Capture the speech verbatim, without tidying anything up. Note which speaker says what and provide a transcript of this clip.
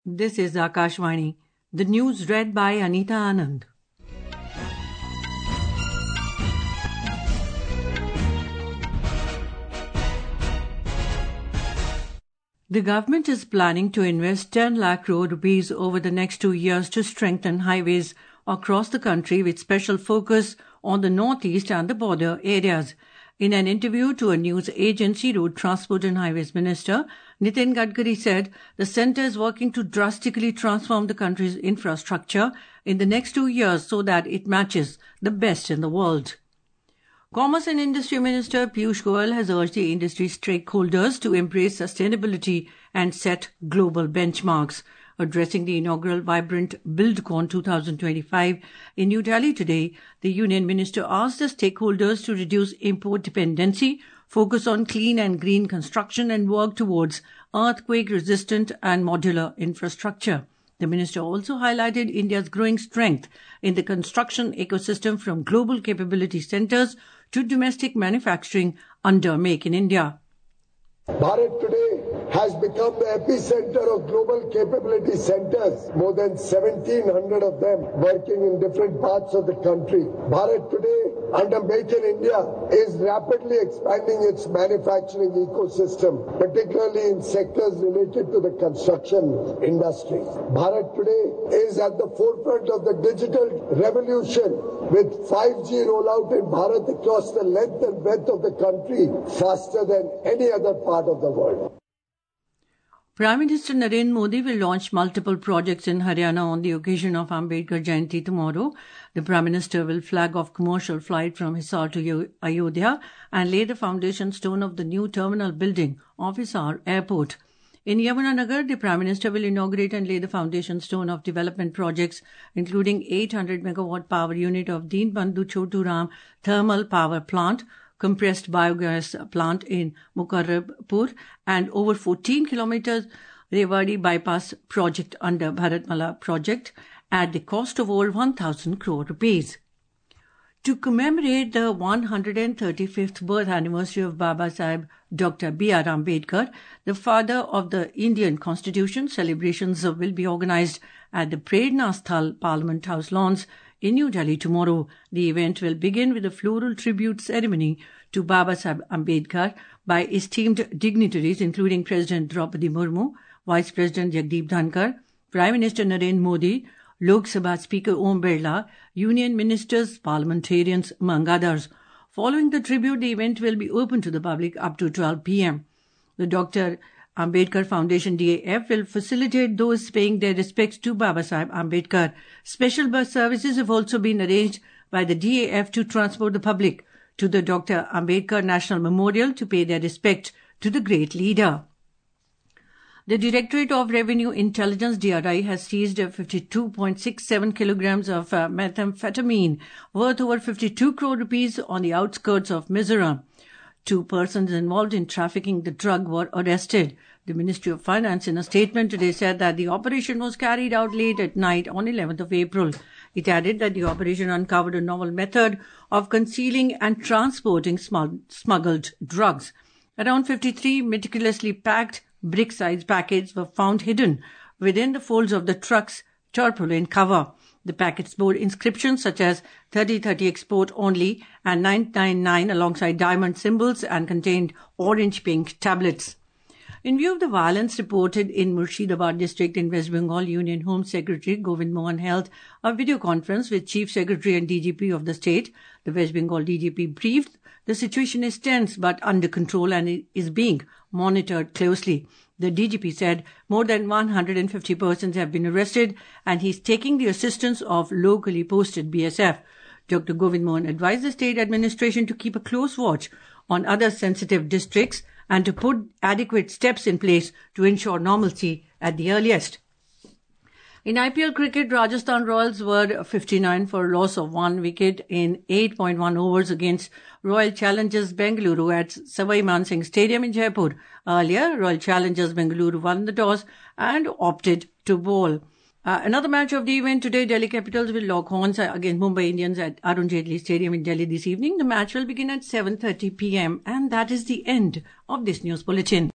Speaker 1: This is Akashvani. The news read by Anita Anand. The government is planning to invest ten lakh crore rupees over the next two years to strengthen highways across the country with special focus on the northeast and the border areas. In an interview to a news agency, Road Transport and Highways Minister Nitin Gadkari said the centre is working to drastically transform the country's infrastructure in the next two years so that it matches the best in the world. Commerce and Industry Minister Piyush Goyal has urged the industry stakeholders to embrace sustainability and set global benchmarks. Addressing the inaugural Vibrant BuildCon twenty twenty-five in New Delhi today, the Union Minister asked the stakeholders to reduce import dependency, focus on clean and green construction and work towards earthquake-resistant and modular infrastructure. The minister also highlighted India's growing strength in the construction ecosystem from global capability centres to domestic manufacturing under Make in India.
Speaker 2: Bharat today has become the epicenter of global capability centers, more than seventeen hundred of them working in different parts of the country. Bharat today, under Make in India, is rapidly expanding its manufacturing ecosystem, particularly in sectors related to the construction industry. Bharat today is at the forefront of the digital revolution with five G rollout in Bharat across the length and breadth of the country faster than any other part of the world.
Speaker 1: Prime Minister Narendra Modi will launch multiple projects in Haryana on the occasion of Ambedkar Jayanti tomorrow. The Prime Minister will flag off commercial flight from Hisar to Ayodhya and lay the foundation stone of the new terminal building of Hisar Airport. In Yamunanagar, the Prime Minister will inaugurate and lay the foundation stone of development projects, including eight hundred megawatt power unit of Deenbandhu Chotu Ram thermal power plant, compressed biogas plant in Mukarrabpur, and over fourteen kilometers Rewari bypass project under Bharatmala project at the cost of over one thousand crore rupees. To commemorate the one hundred thirty-fifth birth anniversary of Baba Sahib Doctor B R Ambedkar, the father of the Indian Constitution, celebrations will be organized at the Prerna Sthal Parliament House lawns in New Delhi tomorrow. The event will begin with a floral tribute ceremony to Baba Sahib Ambedkar by esteemed dignitaries including President Draupadi Murmu, Vice President Jagdeep Dhankar, Prime Minister Narendra Modi, Lok Sabha Speaker Om Birla, Union Ministers, parliamentarians, among others. Following the tribute, the event will be open to the public up to twelve p.m. The Doctor Ambedkar Foundation D A F will facilitate those paying their respects to Baba Sahib Ambedkar. Special bus services have also been arranged by the D A F to transport the public to the Doctor Ambedkar National Memorial to pay their respect to the great leader. The Directorate of Revenue Intelligence D R I has seized fifty-two point six seven kilograms of uh, methamphetamine worth over fifty-two crore rupees on the outskirts of Mizoram. Two persons involved in trafficking the drug were arrested. The Ministry of Finance in a statement today said that the operation was carried out late at night on eleventh of April. It added that the operation uncovered a novel method of concealing and transporting smuggled drugs. Around fifty-three meticulously packed brick-sized packets were found hidden within the folds of the truck's tarpaulin cover. The packets bore inscriptions such as thirty thirty export only and nine nine nine alongside diamond symbols and contained orange-pink tablets. In view of the violence reported in Murshidabad district in West Bengal, Union Home Secretary Govind Mohan held a video conference with Chief Secretary and D G P of the state. The West Bengal D G P briefed, the situation is tense but under control and is being monitored closely. The D G P said more than one hundred fifty persons have been arrested and he is taking the assistance of locally posted B S F. Doctor Govind Mohan advised the state administration to keep a close watch on other sensitive districts and to put adequate steps in place to ensure normalcy at the earliest. In I P L cricket, Rajasthan Royals were fifty-nine for a loss of one wicket in eight point one overs against Royal Challengers Bengaluru at Savai Man Singh Stadium in Jaipur. Earlier, Royal Challengers Bengaluru won the toss and opted to bowl. Uh, another match of the event today, Delhi Capitals will lock horns against Mumbai Indians at Arun Jaitley Stadium in Delhi this evening. The match will begin at seven thirty p.m. And that is the end of this news bulletin.